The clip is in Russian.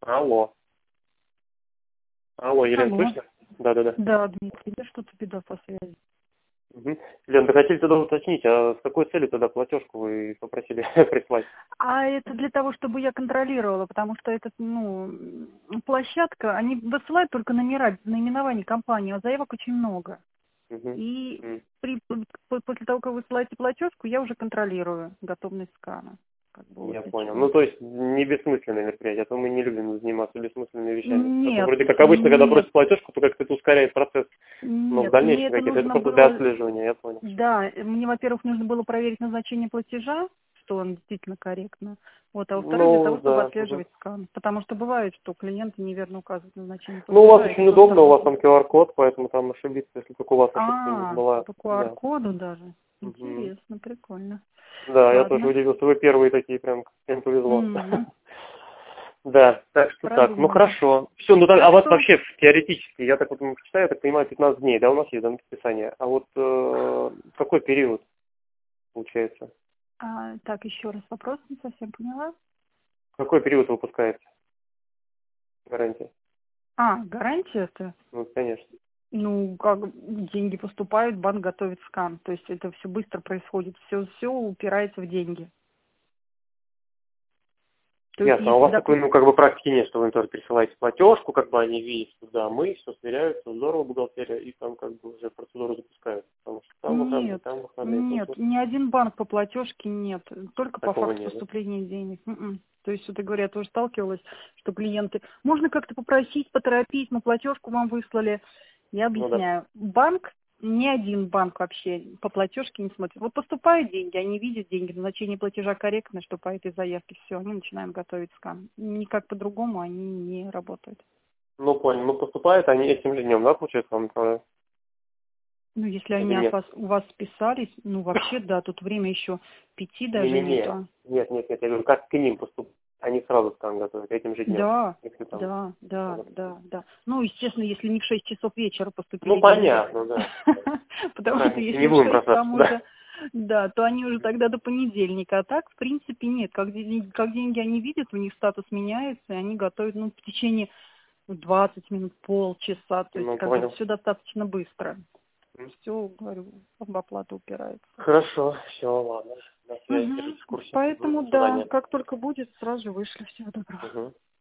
Алло. Алло, Елена, Алло. слышно? Да-да-да. Да, Дмитрий, да что-то беда по связи. Угу. Лен, да хотели тогда уточнить, а с какой целью тогда платежку вы попросили прислать? А это для того, чтобы я контролировала, потому что это, площадка, они высылают только номера, наименование компании, а заявок очень много. Угу. И после того, как вы высылаете платежку, я уже контролирую готовность скана. Как бы вот Я для понял. чего. Ну, то есть не бессмысленное мероприятие, а то мы не любим заниматься бессмысленными вещами. А то Нет, вроде как обычно, когда нет, просят платежку, то как-то это ускоряет процесс. Но в нет, мне дальнейшем это каких-то, это нужно просто для было. отслеживания, я понял. Да, мне, во-первых, нужно было проверить назначение платежа, что он действительно корректно. Вот, а во-вторых, для того, Ну, чтобы да. Угу. отслеживать скан. Потому что бывает, что клиенты неверно указывают назначение Ну, у вас платежа. Это очень просто удобно, у вас запутывает. там QR-код, поэтому там ошибиться, если только у вас ошибка не была. По Да. QR-коду даже. Угу. Интересно, прикольно. Да, я тоже Ладно. удивился. Вы первые такие прям, всем повезло. М, Да, так что так. Ну Продумали. хорошо. Все, ну так, а Так у вас что, вообще теоретически, я так вот читаю, я так понимаю, 15 дней, да, у нас есть до написания. А вот какой период получается? так, еще раз вопрос, не совсем поняла. Какой период выпускается гарантия? Гарантия-то? Ну, конечно. Ну, как деньги поступают, банк готовит скан. То есть это все быстро происходит. Все упирается в деньги. То есть, Ясно. А у если, вас такой, допустим, ну, как бы практики нет, что вы им тоже присылаете платежку, как бы они видят, что да, мы, все сверяются, здорово, бухгалтерия, и там как бы уже процедуру запускают. Потому что нет, там выходные, там нет, тут ни один банк по платежке нет, только по такого факту нет, да? поступления денег. То есть, это говоря, я тоже сталкивалась, что клиенты, можно как-то попросить, поторопить, мы платежку вам выслали. Я Ну да. объясняю, банк, ни один банк вообще по платежке не смотрит. Вот поступают деньги, они видят деньги, назначение платежа корректно, что по этой заявке все, они начинают готовить скан. Никак по-другому они не работают. Ну, понял. Ну, поступают они этим же днем, да, получается, вам отправляют? Ну, если Или они нет? у вас списались, вообще, да, тут время еще 5 даже Не-не-не. нету. Нет, я говорю, как к ним поступают? Они сразу скан готовят этим же днем. Да, Если там... да, да, надо. да, да. Ну, естественно, если не в 6 часов вечера Ну, поступили деньги. понятно, да. Потому что Разницы не если в будем 6, бросаться, там да. уже, да, то они уже тогда до понедельника. А так, в принципе, нет. Как деньги они видят, у них статус меняется, и они готовят, в течение 20 минут, полчаса. То есть, Ну, как бы, понял. все достаточно быстро. Все, говорю, в оплату упирается. Хорошо, все, ладно. На связи, держите в курсе. Поэтому, До да, свидания. как только будет, сразу же вышли. Всего доброго. Угу.